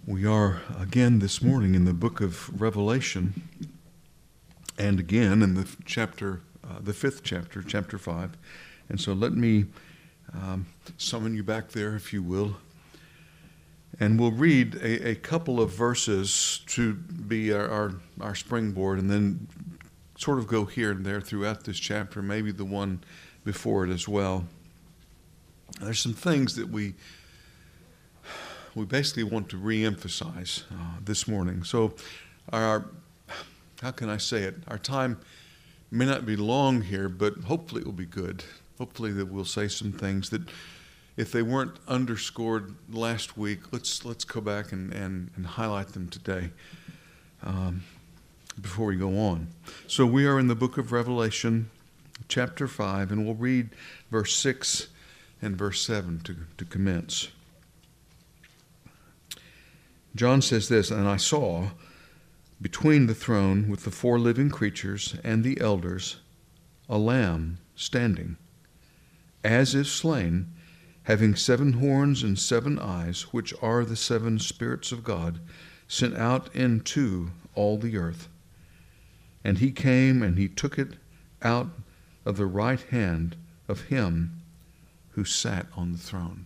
We are again this morning in the book of Revelation, and again in the chapter, the fifth chapter, chapter 5. And so let me summon you back there, if you will, and we'll read a couple of verses to be our springboard, and then sort of go here and there throughout this chapter, maybe the one before it as well. There's some things that we basically want to re-emphasize this morning. So how can I say it? Our time may not be long here, but hopefully it will be good. Hopefully that we'll say some things that if they weren't underscored last week, let's go back and highlight them today before we go on. So we are in the book of Revelation, chapter 5, and we'll read verse 6 and verse 7 to commence. John says this, "And I saw between the throne with the 4 living creatures and the elders a lamb standing, as if slain, having 7 horns and 7 eyes, which are the 7 spirits of God, sent out into all the earth. And he came and he took it out of the right hand of him who sat on the throne."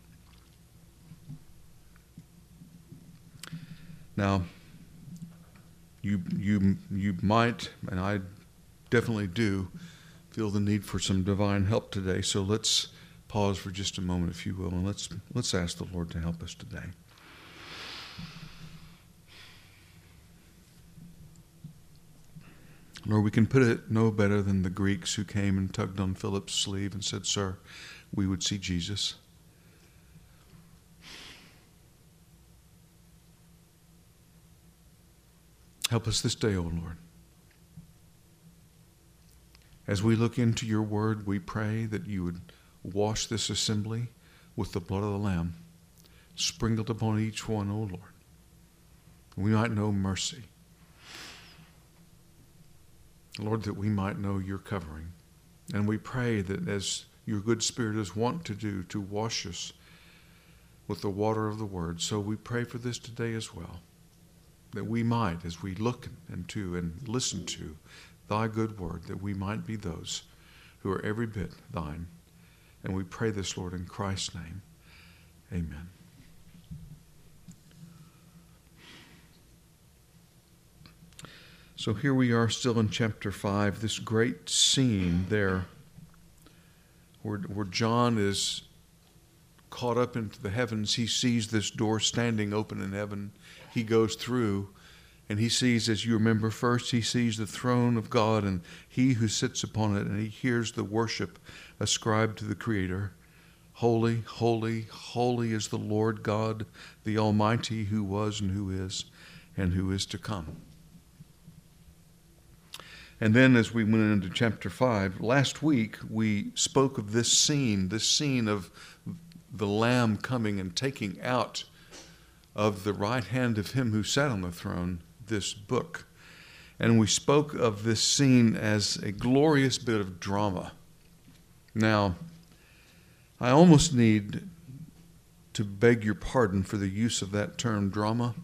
Now, you might, and I definitely do, feel the need for some divine help today. So let's pause for just a moment, if you will, and let's ask the Lord to help us today. Lord, we can put it no better than the Greeks who came and tugged on Philip's sleeve and said, "Sir, we would see Jesus." Help us this day, O Lord. As we look into your word, we pray that you would wash this assembly with the blood of the Lamb, sprinkled upon each one, O Lord. We might know mercy. Lord, that we might know your covering. And we pray that as your good Spirit is wont to do, to wash us with the water of the word, so we pray for this today as well. That we might, as we look into and listen to thy good word, that we might be those who are every bit thine. And we pray this, Lord, in Christ's name. Amen. So here we are still in chapter 5, this great scene there where John is caught up into the heavens. He sees this door standing open in heaven. He goes through and he sees, as you remember, first he sees the throne of God and he who sits upon it, and he hears the worship ascribed to the Creator. Holy, holy, holy is the Lord God, the Almighty, who was and who is to come. And then as we went into chapter 5, last week we spoke of this scene of the Lamb coming and taking out of the right hand of him who sat on the throne this book. And we spoke of this scene as a glorious bit of drama. Now, I almost need to beg your pardon for the use of that term drama.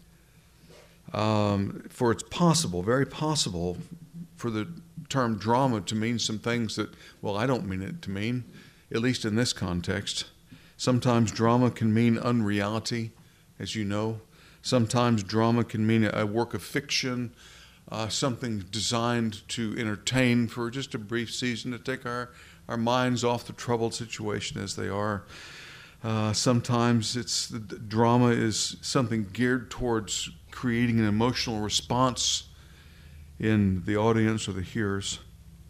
For it's possible, very possible, for the term drama to mean some things that, well, I don't mean it to mean, at least in this context. Sometimes drama can mean unreality, as you know. Sometimes drama can mean a work of fiction, something designed to entertain for just a brief season, to take our minds off the troubled situation as they are. Sometimes the drama is something geared towards creating an emotional response in the audience or the hearers.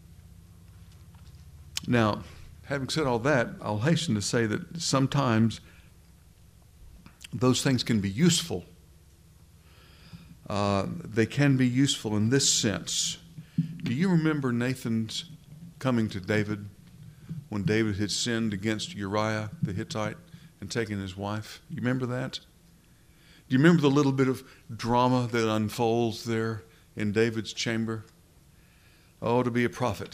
Now, having said all that, I'll hasten to say that sometimes those things can be useful. They can be useful in this sense. Do you remember Nathan's coming to David when David had sinned against Uriah the Hittite and taken his wife? You remember that? Do you remember the little bit of drama that unfolds there in David's chamber? Oh, to be a prophet.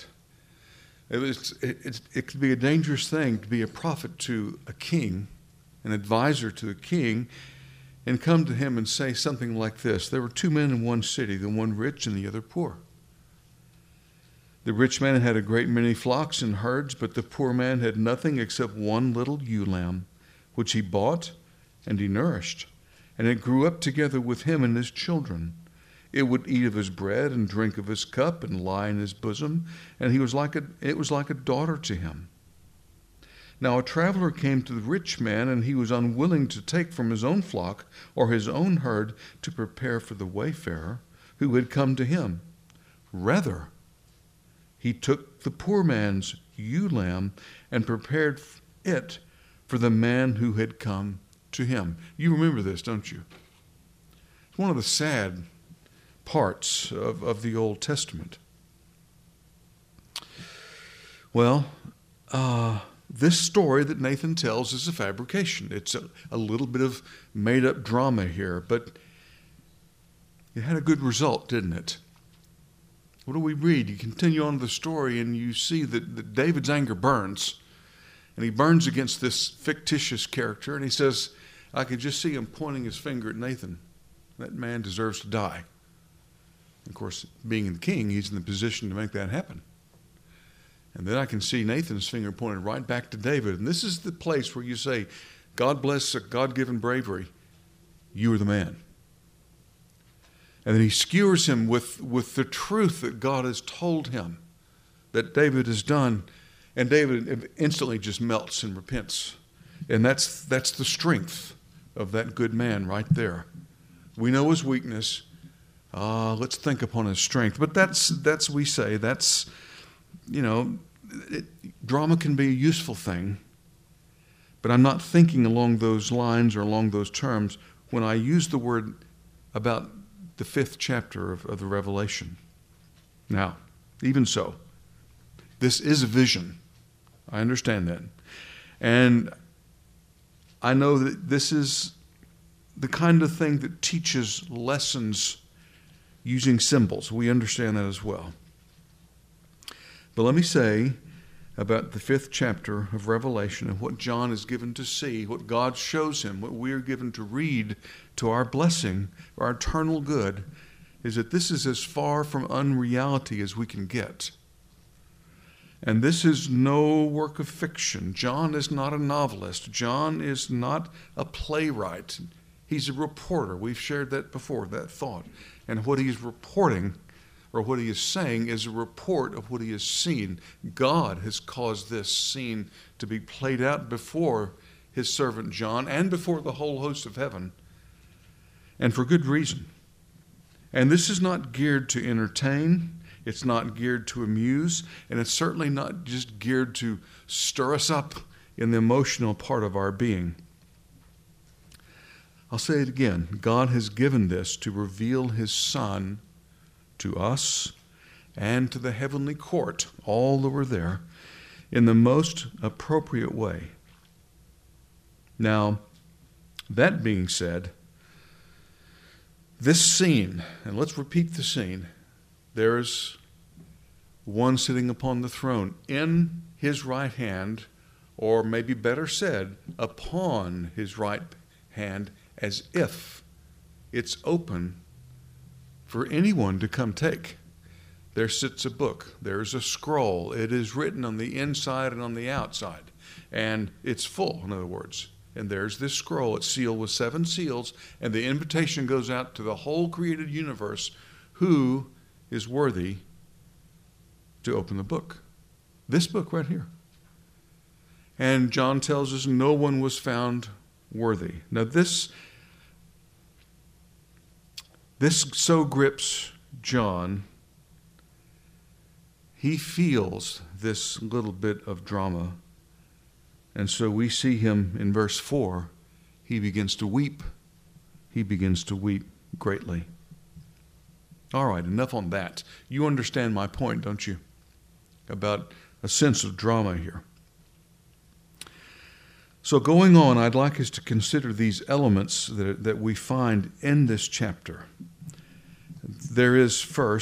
It could be a dangerous thing to be a prophet to a king, an advisor to a king, and come to him and say something like this: there were two men in one city, the one rich and the other poor. The rich man had a great many flocks and herds, but the poor man had nothing except one little ewe lamb, which he bought and he nourished, and it grew up together with him and his children. It would eat of his bread and drink of his cup and lie in his bosom, and it was like a daughter to him. Now a traveler came to the rich man, and he was unwilling to take from his own flock or his own herd to prepare for the wayfarer who had come to him. Rather, he took the poor man's ewe lamb and prepared it for the man who had come to him. You remember this, don't you? It's one of the sad parts of the Old Testament. Well, this story that Nathan tells is a fabrication. It's a little bit of made-up drama here, but it had a good result, didn't it? What do we read? You continue on the story and you see that David's anger burns. And he burns against this fictitious character. And he says, I could just see him pointing his finger at Nathan. That man deserves to die. Of course, being the king, he's in the position to make that happen. And then I can see Nathan's finger pointed right back to David. And this is the place where you say, God bless a God-given bravery. You are the man. And then he skewers him with the truth that God has told him that David has done. And David instantly just melts and repents. And that's the strength of that good man right there. We know his weakness. Let's think upon his strength. But drama can be a useful thing. But I'm not thinking along those lines or along those terms when I use the word about the 5th chapter of the Revelation. Now, even so, this is a vision. I understand that. And I know that this is the kind of thing that teaches lessons using symbols. We understand that as well. But let me say about the 5th chapter of Revelation and what John is given to see, what God shows him, what we are given to read to our blessing, our eternal good, is that this is as far from unreality as we can get. And this is no work of fiction. John is not a novelist. John is not a playwright. He's a reporter. We've shared that before, that thought. And what he's reporting, or what he is saying, is a report of what he has seen. God has caused this scene to be played out before his servant John and before the whole host of heaven, and for good reason. And this is not geared to entertain. It's not geared to amuse, and it's certainly not just geared to stir us up in the emotional part of our being. I'll say it again. God has given this to reveal his Son to us and to the heavenly court, all that were there, in the most appropriate way. Now, that being said, this scene, and let's repeat the scene, there's one sitting upon the throne. In his right hand, or maybe better said, upon his right hand, as if it's open for anyone to come take. There sits a book. There's a scroll. It is written on the inside and on the outside. And it's full, in other words. And there's this scroll. It's sealed with 7 seals. And the invitation goes out to the whole created universe. Who is worthy to open the book? This book right here. And John tells us no one was found worthy. Now this so grips John. He feels this little bit of drama. And so we see him in verse 4. He begins to weep. He begins to weep greatly. All right, enough on that. You understand my point, don't you? About a sense of drama here. So going on, I'd like us to consider these elements that we find in this chapter. There is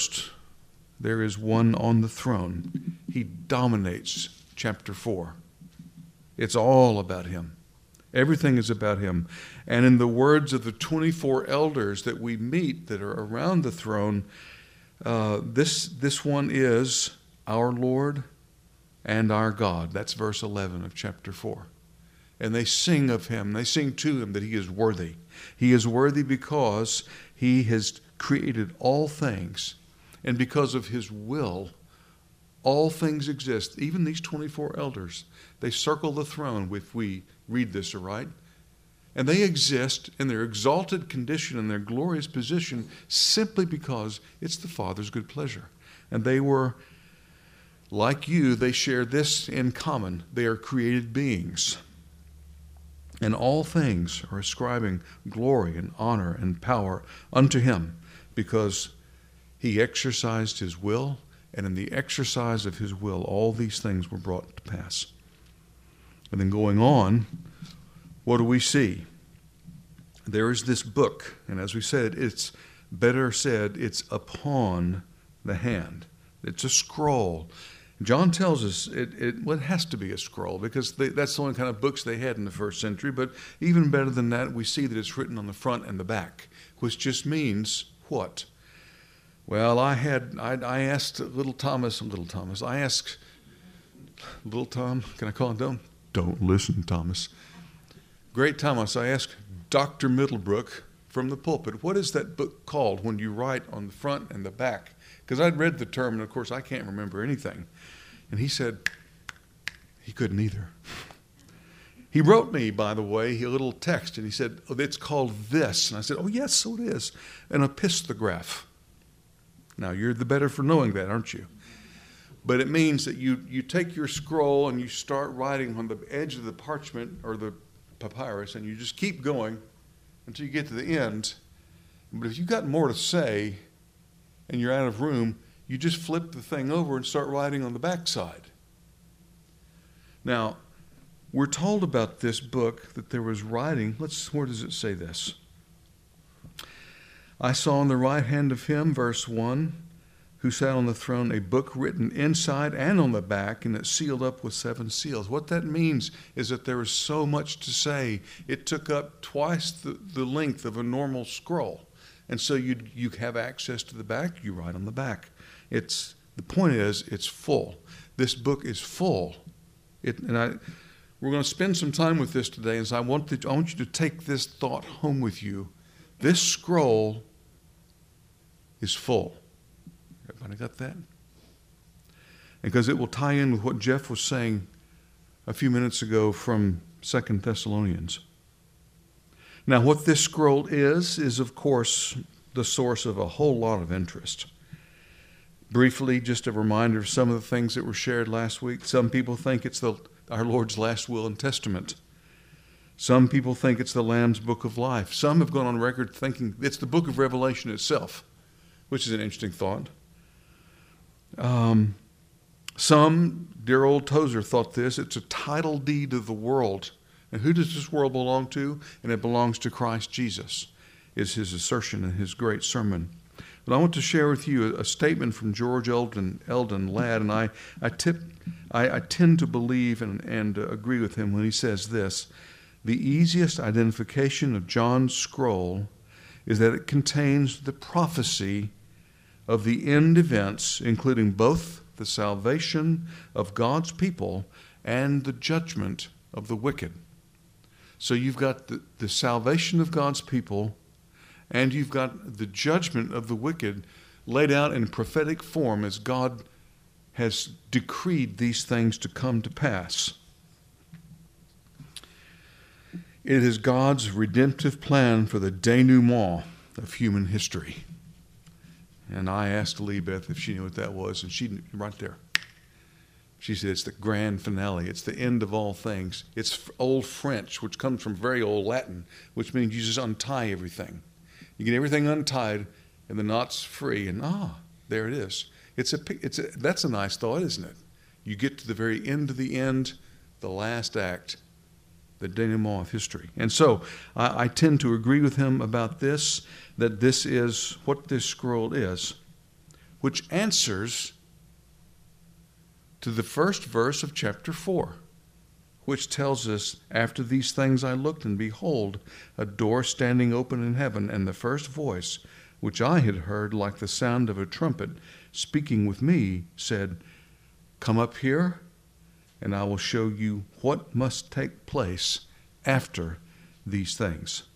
one on the throne. He dominates chapter 4. It's all about him. Everything is about him. And in the words of the 24 elders that we meet that are around the throne, this one is our Lord and our God. That's verse 11 of chapter 4. And they sing of him. They sing to him that he is worthy. He is worthy because he has created all things. And because of his will, all things exist. Even these 24 elders, they circle the throne if we read this aright. And they exist in their exalted condition and their glorious position simply because it's the Father's good pleasure. And they were, like you, they share this in common. They are created beings. And all things are ascribing glory and honor and power unto him because he exercised his will, and in the exercise of his will, all these things were brought to pass. And then going on, what do we see? There is this book, and as we said, it's better said, it's upon the hand. It's a scroll. John tells us it has to be a scroll because that's the only kind of books they had in the first century. But even better than that, we see that it's written on the front and the back, which just means what? Well, I asked little Tom, can I call him Tom? Don't listen, Thomas. Great Thomas, I asked Dr. Middlebrook from the pulpit, what is that book called when you write on the front and the back? Because I'd read the term, and of course I can't remember anything. And he said he couldn't either. He wrote me, by the way, a little text, and he said, oh, it's called this. And I said, oh, yes, so it is. An epistograph. Now, you're the better for knowing that, aren't you? But it means that you take your scroll and you start writing on the edge of the parchment or the papyrus, and you just keep going until you get to the end. But if you've got more to say and you're out of room, you just flip the thing over and start writing on the backside. Now, we're told about this book that there was writing. Where does it say this? I saw on the right hand of him, verse 1, who sat on the throne, a book written inside and on the back, and it's sealed up with 7 seals. What that means is that there is so much to say. It took up twice the length of a normal scroll. And so you have access to the back, you write on the back. The point is, it's full. This book is full. We're going to spend some time with this today, and so I want you to take this thought home with you. This scroll is full. Everybody got that? Because it will tie in with what Jeff was saying a few minutes ago from 2 Thessalonians. Now, what this scroll is of course the source of a whole lot of interest. Briefly, just a reminder of some of the things that were shared last week. Some people think it's our Lord's last will and testament. Some people think it's the Lamb's Book of Life. Some have gone on record thinking it's the book of Revelation itself, which is an interesting thought. Some, dear old Tozer, thought it's a title deed of the world. And who does this world belong to? And it belongs to Christ Jesus, is his assertion in his great sermon. But I want to share with you a statement from George Eldon Ladd, and I tend to believe and agree with him when he says this. The easiest identification of John's scroll is that it contains the prophecy of the end events, including both the salvation of God's people and the judgment of the wicked. So you've got the salvation of God's people, and you've got the judgment of the wicked laid out in prophetic form as God has decreed these things to come to pass. It is God's redemptive plan for the denouement of human history. And I asked Elizabeth if she knew what that was, and she knew right there. She said it's the grand finale. It's the end of all things. It's Old French, which comes from very old Latin, which means you just untie everything. You get everything untied, and the knot's free, and there it is. That's a nice thought, isn't it? You get to the very end of the end, the last act, the denouement of history. And so I tend to agree with him about this, that this is what this scroll is, which answers to the first verse of chapter 4, which tells us, after these things I looked, and behold, a door standing open in heaven, and the first voice, which I had heard like the sound of a trumpet, speaking with me, said, Come up here, and I will show you what must take place after these things.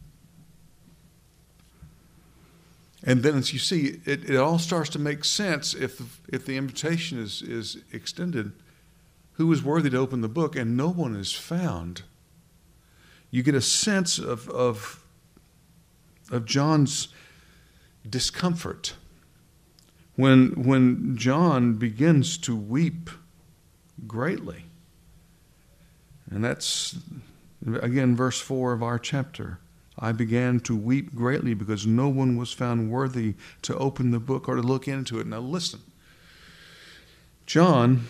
And then, as you see, it all starts to make sense if the invitation is extended. Who is worthy to open the book? And no one is found. You get a sense of John's discomfort when John begins to weep greatly. And that's, again, verse 4 of our chapter. I began to weep greatly because no one was found worthy to open the book or to look into it. Now listen. John's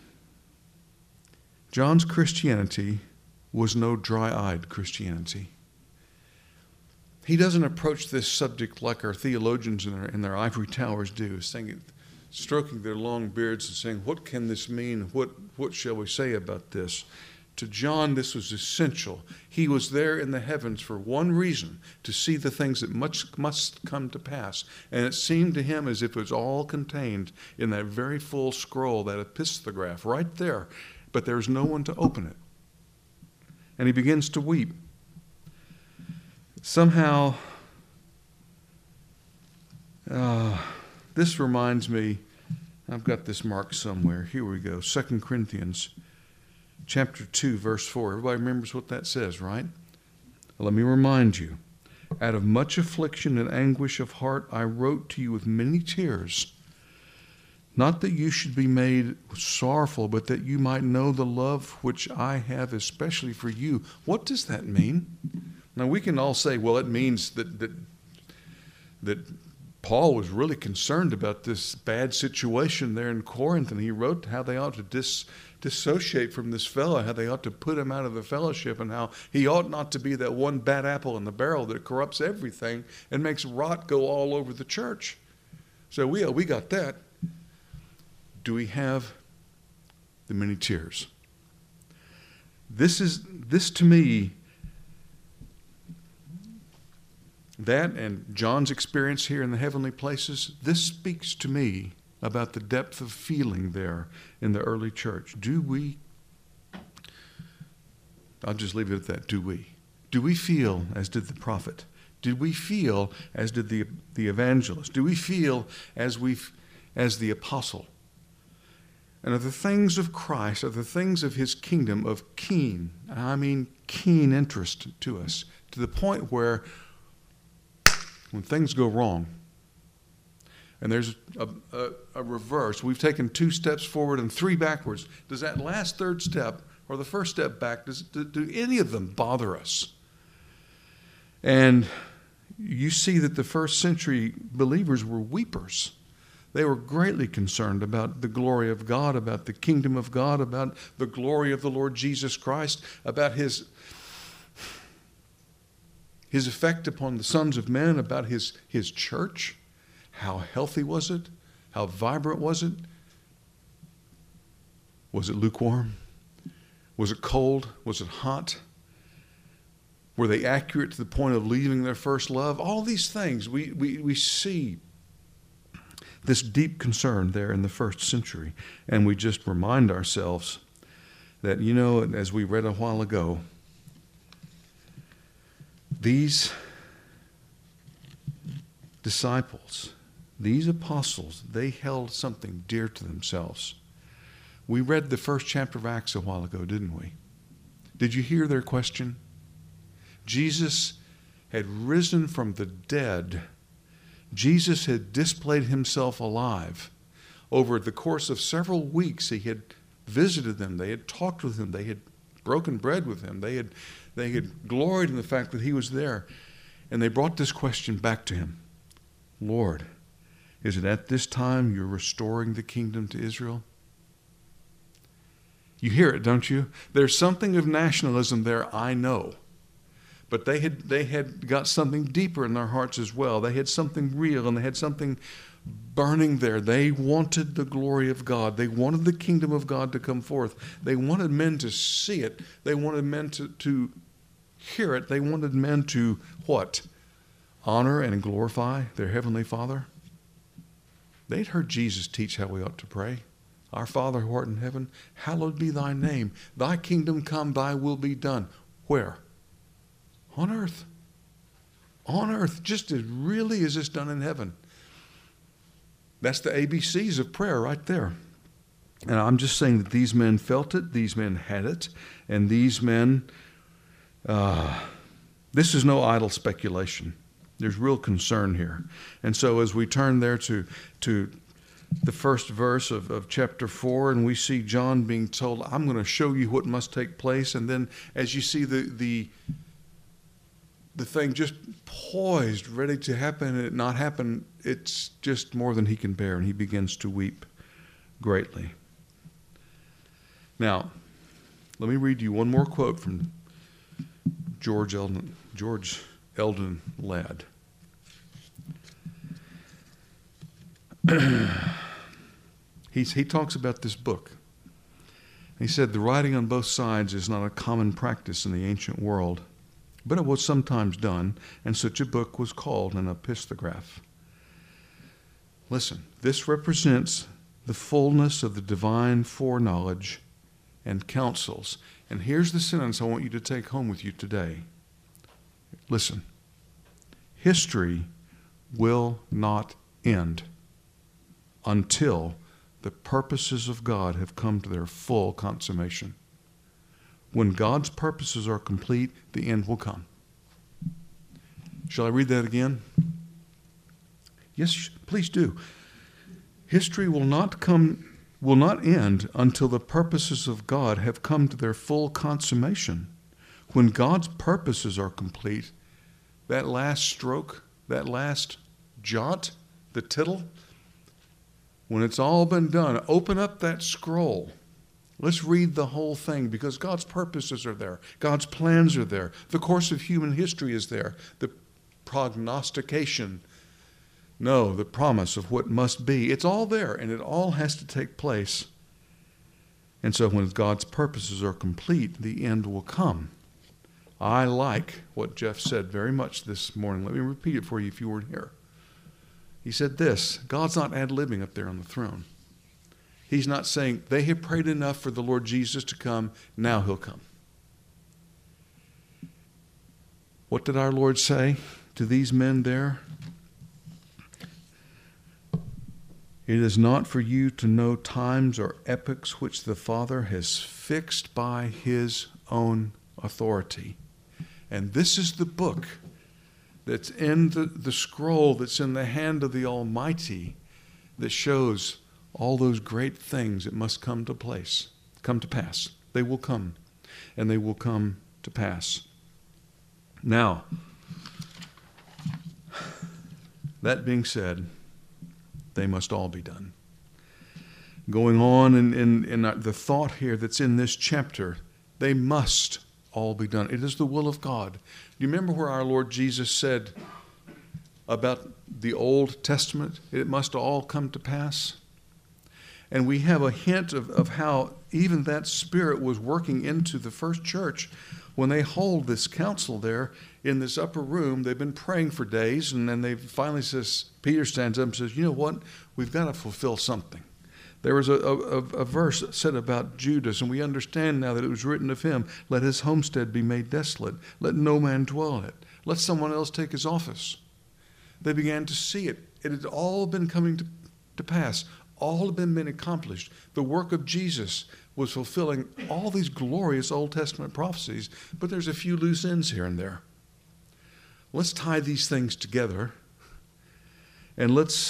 Christianity was no dry-eyed Christianity. He doesn't approach this subject like our theologians in their ivory towers do, stroking their long beards and saying, what can this mean? What shall we say about this? To John, this was essential. He was there in the heavens for one reason, to see the things that must come to pass. And it seemed to him as if it was all contained in that very full scroll, that epistolograph, right there. But there's no one to open it. And he begins to weep. Somehow, this reminds me, I've got this marked somewhere. Here we go, 2 Corinthians chapter 2, verse 4. Everybody remembers what that says, right? Let me remind you. Out of much affliction and anguish of heart, I wrote to you with many tears, not that you should be made sorrowful, but that you might know the love which I have especially for you. What does that mean? Now, we can all say, well, it means that Paul was really concerned about this bad situation there in Corinth, and he wrote how they ought to dissociate from this fellow, how they ought to put him out of the fellowship, and how he ought not to be that one bad apple in the barrel that corrupts everything and makes rot go all over the church. So we got that. Do we have the many tears? This to me, that and John's experience here in the heavenly places, this speaks to me about the depth of feeling there in the early church. I'll just leave it at that. Do we feel as did the prophet? Did we feel as did the evangelist? Do we feel as the apostle? And are the things of Christ, are the things of his kingdom of keen interest to us, to the point where when things go wrong, and there's a reverse, we've taken 2 steps forward and 3 backwards, does that last third step or the first step back, do any of them bother us? And you see that the first century believers were weepers. They were greatly concerned about the glory of God, about the kingdom of God, about the glory of the Lord Jesus Christ, about his effect upon the sons of men, about his church. How healthy was it? How vibrant was it? Was it lukewarm? Was it cold? Was it hot? Were they accurate to the point of leaving their first love? All these things we see this deep concern there in the first century. And we just remind ourselves that, as we read a while ago, these disciples, these apostles, they held something dear to themselves. We read the first chapter of Acts a while ago, didn't we? Did you hear their question? Jesus had risen from the dead. Jesus had displayed himself alive. Over the course of several weeks, he had visited them. They had talked with him. They had broken bread with him. They had gloried in the fact that he was there. And they brought this question back to him. Lord, is it at this time you're restoring the kingdom to Israel? You hear it, don't you? There's something of nationalism there, I know. But they had got something deeper in their hearts as well. They had something real, and they had something burning there. They wanted the glory of God. They wanted the kingdom of God to come forth. They wanted men to see it. They wanted men to hear it. They wanted men to what? Honor and glorify their Heavenly Father. They'd heard Jesus teach how we ought to pray. Our Father who art in heaven, hallowed be thy name. Thy kingdom come, thy will be done. Where? On earth. On earth, just as really as it's done in heaven. That's the ABCs of prayer right there. And I'm just saying that these men felt it, these men had it, and these men, this is no idle speculation. There's real concern here. And so as we turn there to the first verse of chapter 4, and we see John being told, I'm going to show you what must take place. And then as you see the thing just poised, ready to happen, and it not happen, it's just more than he can bear, and he begins to weep greatly. Now, let me read you one more quote from George Eldon Ladd. He talks about this book. He said, the writing on both sides is not a common practice in the ancient world, but it was sometimes done, and such a book was called an epistograph. Listen, this represents the fullness of the divine foreknowledge and counsels. And here's the sentence I want you to take home with you today. Listen, history will not end until the purposes of God have come to their full consummation. When God's purposes are complete, the end will come. Shall I read that again? Yes, please do. History will not end until the purposes of God have come to their full consummation. When God's purposes are complete, that last stroke, that last jot, the tittle, when it's all been done, open up that scroll. Let's read the whole thing, because God's purposes are there. God's plans are there. The course of human history is there. The prognostication, the promise of what must be. It's all there, and it all has to take place. And so when God's purposes are complete, the end will come. I like what Jeff said very much this morning. Let me repeat it for you if you weren't here. He said this: God's not ad-libbing up there on the throne. He's not saying, they have prayed enough for the Lord Jesus to come, now he'll come. What did our Lord say to these men there? It is not for you to know times or epochs which the Father has fixed by his own authority. And this is the book that's in the scroll that's in the hand of the Almighty that shows all those great things that must come to pass. They will come, and they will come to pass. Now, that being said, they must all be done. Going on in the thought here that's in this chapter, they must all be done. It is the will of God. Do you remember where our Lord Jesus said about the Old Testament? It must all come to pass. And we have a hint of how even that spirit was working into the first church when they hold this council there in this upper room. They've been praying for days, and then they finally Peter stands up and says, you know what? We've got to fulfill something. There was a verse that said about Judas, and we understand now that it was written of him, let his homestead be made desolate. Let no man dwell in it. Let someone else take his office. They began to see it. It had all been coming to pass. All had been accomplished. The work of Jesus was fulfilling all these glorious Old Testament prophecies, but there's a few loose ends here and there. Let's tie these things together, and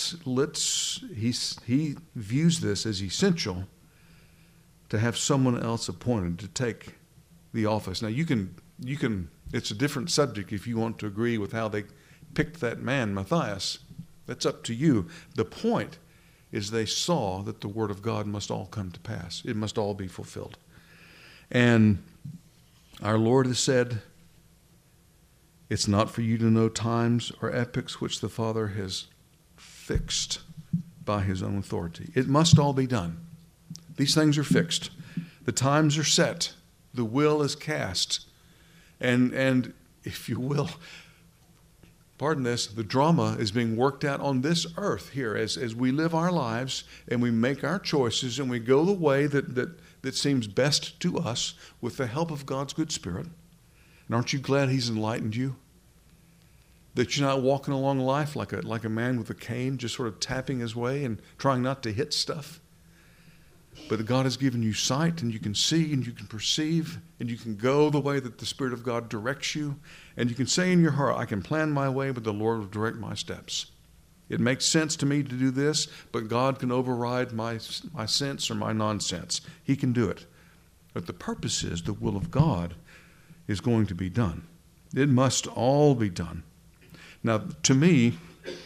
he views this as essential to have someone else appointed to take the office. Now you can it's a different subject if you want to agree with how they picked that man, Matthias. That's up to you. The point is they saw that the word of God must all come to pass. It must all be fulfilled. And our Lord has said, It's not for you to know times or epochs which the Father has fixed by his own authority. It must all be done. These things are fixed. The times are set. The will is cast. And if you will, pardon this, the drama is being worked out on this earth here as we live our lives and we make our choices and we go the way that seems best to us with the help of God's good Spirit. And aren't you glad he's enlightened you? That you're not walking along life like a man with a cane, just sort of tapping his way and trying not to hit stuff. But that God has given you sight, and you can see, and you can perceive, and you can go the way that the Spirit of God directs you. And you can say in your heart, I can plan my way, but the Lord will direct my steps. It makes sense to me to do this, but God can override my sense or my nonsense. He can do it. But the purpose is the will of God is going to be done. It must all be done. Now, to me,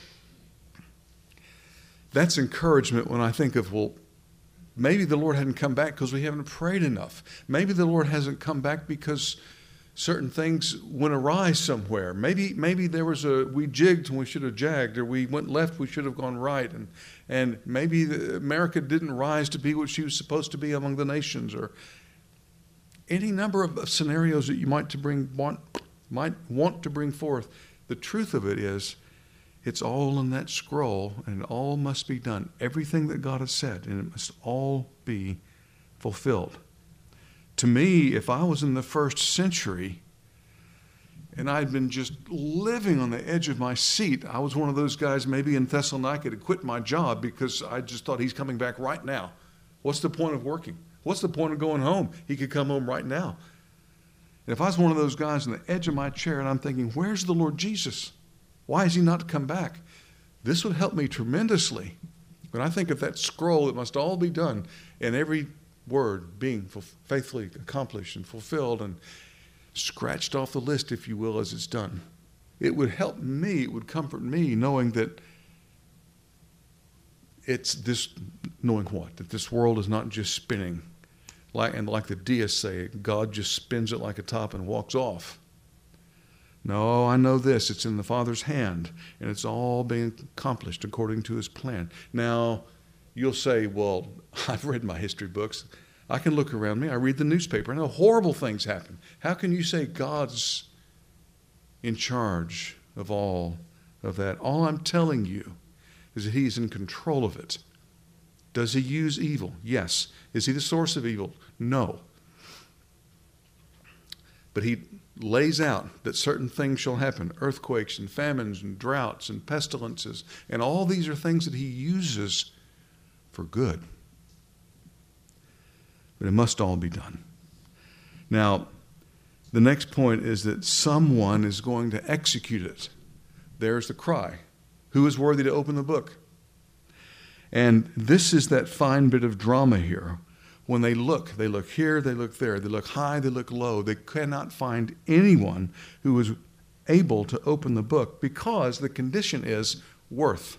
that's encouragement when I think of, well, maybe the Lord hadn't come back because we haven't prayed enough. Maybe the Lord hasn't come back because certain things went awry somewhere. Maybe there was we jigged when we should have jagged, or we went left, we should have gone right. And maybe America didn't rise to be what she was supposed to be among the nations, or any number of scenarios that you might want to bring forth. The truth of it is, it's all in that scroll, and it all must be done. Everything that God has said, and it must all be fulfilled. To me, if I was in the first century and I'd been just living on the edge of my seat, I was one of those guys maybe in Thessalonica to quit my job because I just thought he's coming back right now. What's the point of working? What's the point of going home? He could come home right now. And if I was one of those guys on the edge of my chair and I'm thinking, where's the Lord Jesus? Why has he not come back? This would help me tremendously. When I think of that scroll, it must all be done, and every word being faithfully accomplished and fulfilled and scratched off the list, if you will, as it's done. It would help me, it would comfort me, knowing that it's this, knowing what? That this world is not just spinning. Like the deists say, God just spins it like a top and walks off. No, I know this. It's in the Father's hand, and it's all being accomplished according to his plan. Now, you'll say, well, I've read my history books. I can look around me. I read the newspaper. I know horrible things happen. How can you say God's in charge of all of that? All I'm telling you is that he's in control of it. Does he use evil? Yes. Is he the source of evil? No. But he lays out that certain things shall happen, earthquakes and famines and droughts and pestilences, and all these are things that he uses for good. But it must all be done. Now, the next point is that someone is going to execute it. There's the cry. Who is worthy to open the book? And this is that fine bit of drama here. When they look here, they look there, they look high, they look low. They cannot find anyone who is able to open the book because the condition is worth.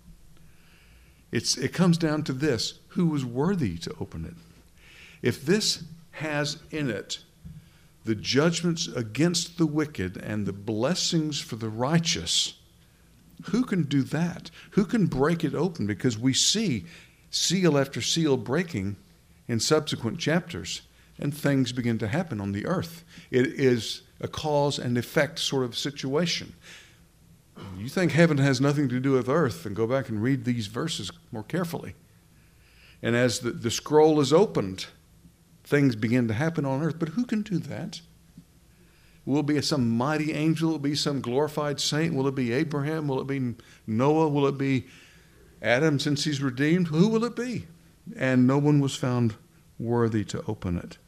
It comes down to this: who is worthy to open it? If this has in it the judgments against the wicked and the blessings for the righteous, who can do that? Who can break it open? Because we see seal after seal breaking in subsequent chapters, and things begin to happen on the earth. It is a cause and effect sort of situation. You think heaven has nothing to do with earth, and go back and read these verses more carefully. And as the scroll is opened, things begin to happen on earth. But who can do that? Will it be some mighty angel? Will it be some glorified saint? Will it be Abraham? Will it be Noah? Will it be Adam since he's redeemed? Who will it be? And no one was found worthy to open it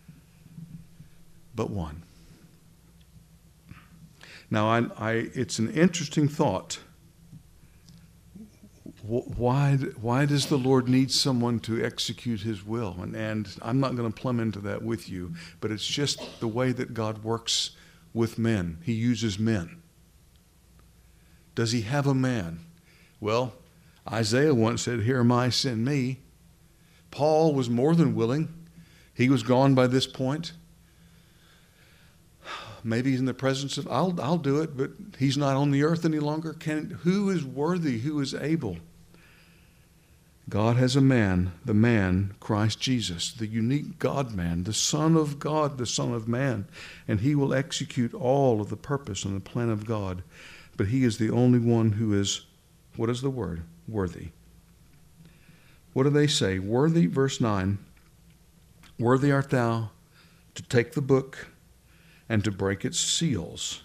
but one. Now, it's an interesting thought. Why does the Lord need someone to execute his will? And I'm not going to plumb into that with you, but it's just the way that God works with men. He uses men. Does he have a man? Well, Isaiah once said, "Here am I, send me." Paul was more than willing. He was gone by this point. maybe in the presence of, I'll do it, but he's not on the earth any longer. Who is worthy? Who is able? God has a man, the man, Christ Jesus, the unique God-man, the Son of God, the Son of man, and he will execute all of the purpose and the plan of God. But he is the only one who is, what is the word? Worthy. What do they say? Worthy, verse 9, worthy art thou to take the book and to break its seals,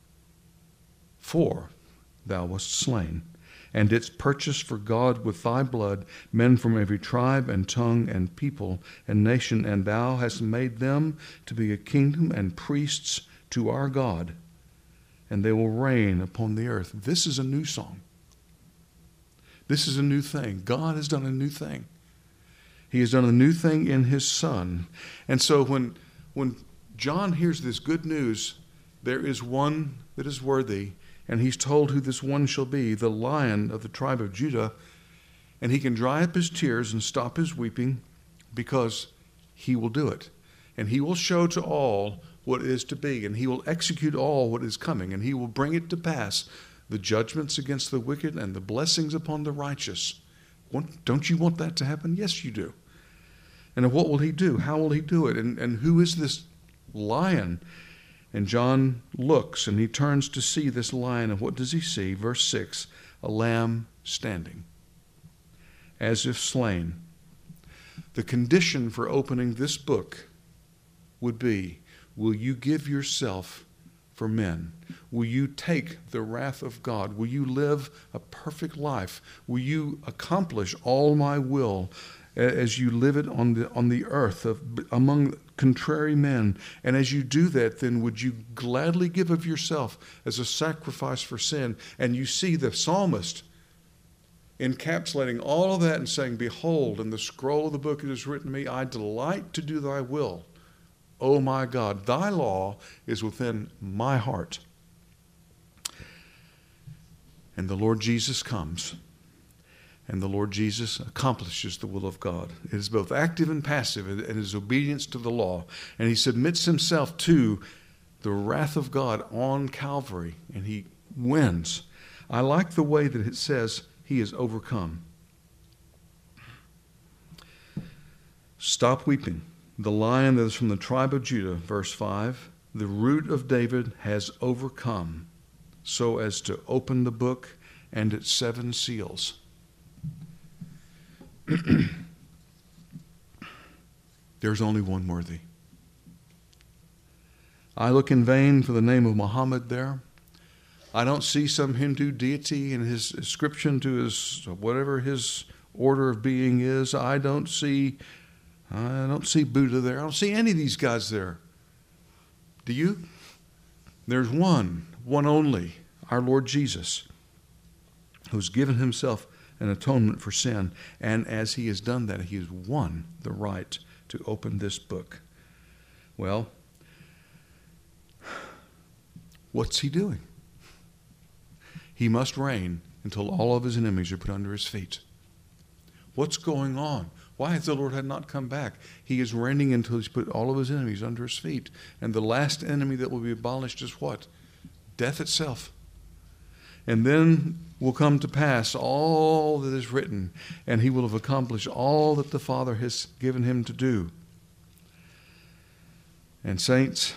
for thou wast slain, and didst purchase for God with thy blood men from every tribe and tongue and people and nation, and thou hast made them to be a kingdom and priests to our God, and they will reign upon the earth. This is a new song. This is a new thing. God has done a new thing. He has done a new thing in his Son. And so when John hears this good news, there is one that is worthy, and he's told who this one shall be, the Lion of the tribe of Judah, and he can dry up his tears and stop his weeping because he will do it. And he will show to all what is to be, and he will execute all what is coming, and he will bring it to pass, the judgments against the wicked and the blessings upon the righteous. Don't you want that to happen? Yes, you do. And what will he do? How will he do it? And who is this lion? And John looks and he turns to see this lion. And what does he see? Verse 6, a lamb standing, as if slain. The condition for opening this book would be, will you give yourself for men? Will you take the wrath of God? Will you live a perfect life? Will you accomplish all my will as you live it on the earth among contrary men? And as you do that, then would you gladly give of yourself as a sacrifice for sin? And you see the psalmist encapsulating all of that and saying, behold, in the scroll of the book it is written to me, I delight to do thy will. O my God, thy law is within my heart. And the Lord Jesus comes, and the Lord Jesus accomplishes the will of God. It is both active and passive in his obedience to the law. And he submits himself to the wrath of God on Calvary, and he wins. I like the way that it says he is overcome. Stop weeping. The lion that is from the tribe of Judah, verse 5, the root of David has overcome so as to open the book and its 7 seals. There's only one worthy. I look in vain for the name of Muhammad there. I don't see some Hindu deity in his ascription to his, whatever his order of being is. I don't see Buddha there. I don't see any of these guys there. Do you? There's one only, our Lord Jesus, who's given himself an atonement for sin. And as he has done that, he has won the right to open this book. Well, what's he doing? He must reign until all of his enemies are put under his feet. What's going on? Why has the Lord had not come back? He is reigning until he's put all of his enemies under his feet. And the last enemy that will be abolished is what? Death itself. And then will come to pass all that is written, and he will have accomplished all that the Father has given him to do. And saints,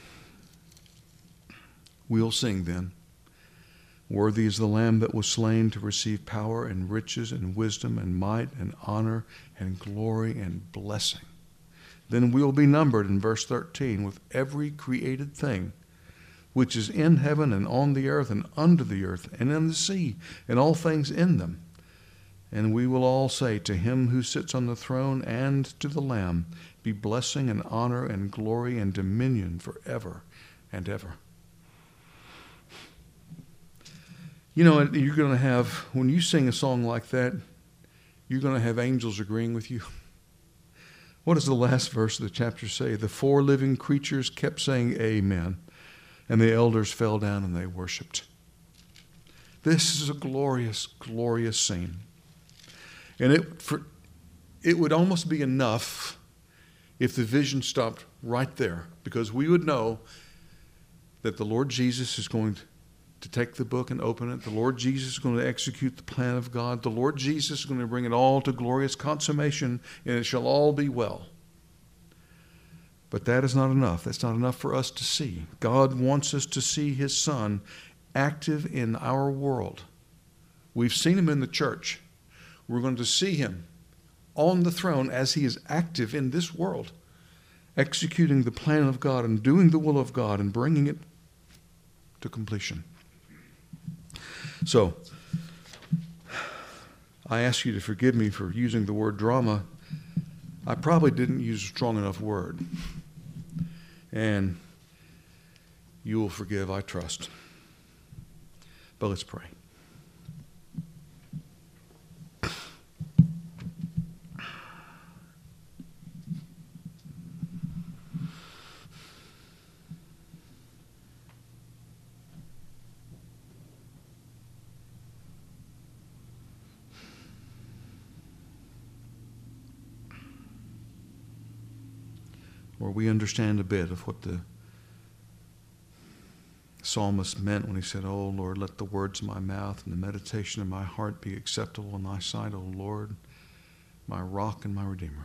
we'll sing then. Worthy is the Lamb that was slain to receive power and riches and wisdom and might and honor and glory and blessing. Then we'll be numbered in verse 13 with every created thing which is in heaven and on the earth and under the earth and in the sea and all things in them. And we will all say, to him who sits on the throne and to the Lamb be blessing and honor and glory and dominion forever and ever. You know, you're going to have, when you sing a song like that, you're going to have angels agreeing with you. What does the last verse of the chapter say? The 4 living creatures kept saying amen, and the elders fell down and they worshiped. This is a glorious, glorious scene. And it would almost be enough if the vision stopped right there, because we would know that the Lord Jesus is going to take the book and open it. The Lord Jesus is going to execute the plan of God. The Lord Jesus is going to bring it all to glorious consummation, and it shall all be well. But that is not enough. That's not enough for us to see. God wants us to see His Son active in our world. We've seen Him in the church. We're going to see Him on the throne as He is active in this world, executing the plan of God and doing the will of God and bringing it to completion. So, I ask you to forgive me for using the word drama. I probably didn't use a strong enough word. And you will forgive, I trust. But let's pray. Or we understand a bit of what the psalmist meant when he said, "Oh Lord, let the words of my mouth and the meditation of my heart be acceptable in thy sight, O Lord, my rock and my redeemer."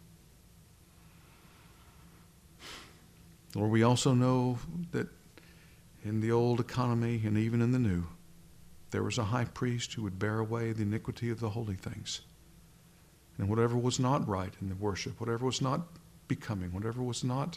Lord, we also know that in the old economy and even in the new, there was a high priest who would bear away the iniquity of the holy things. And whatever was not right in the worship, whatever was not becoming, whatever was not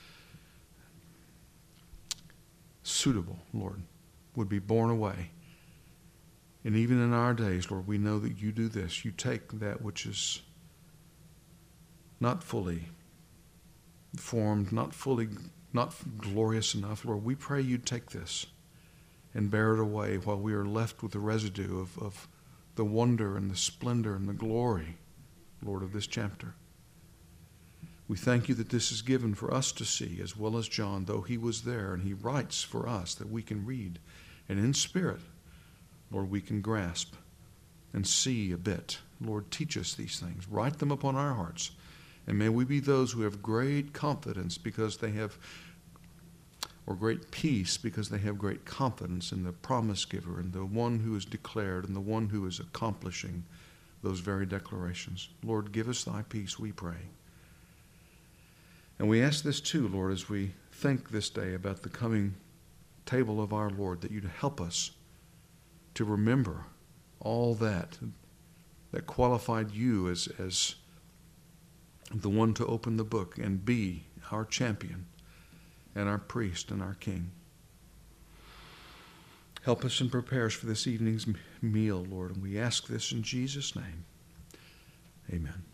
suitable, Lord, would be borne away. And even in our days, Lord, we know that you do this. You take that which is not fully formed, not glorious enough. Lord, we pray you take this and bear it away while we are left with the residue of the wonder and the splendor and the glory, Lord, of this chapter. We thank you that this is given for us to see, as well as John, though he was there, and he writes for us that we can read. And in spirit, Lord, we can grasp and see a bit. Lord, teach us these things. Write them upon our hearts. And may we be those who have great confidence because they have, or great peace because they have great confidence in the promise giver and the one who is declared and the one who is accomplishing those very declarations. Lord, give us thy peace, we pray. And we ask this too, Lord, as we think this day about the coming table of our Lord, that you'd help us to remember all that qualified you as the one to open the book and be our champion and our priest and our king. Help us and prepare us for this evening's meal, Lord, and we ask this in Jesus' name. Amen.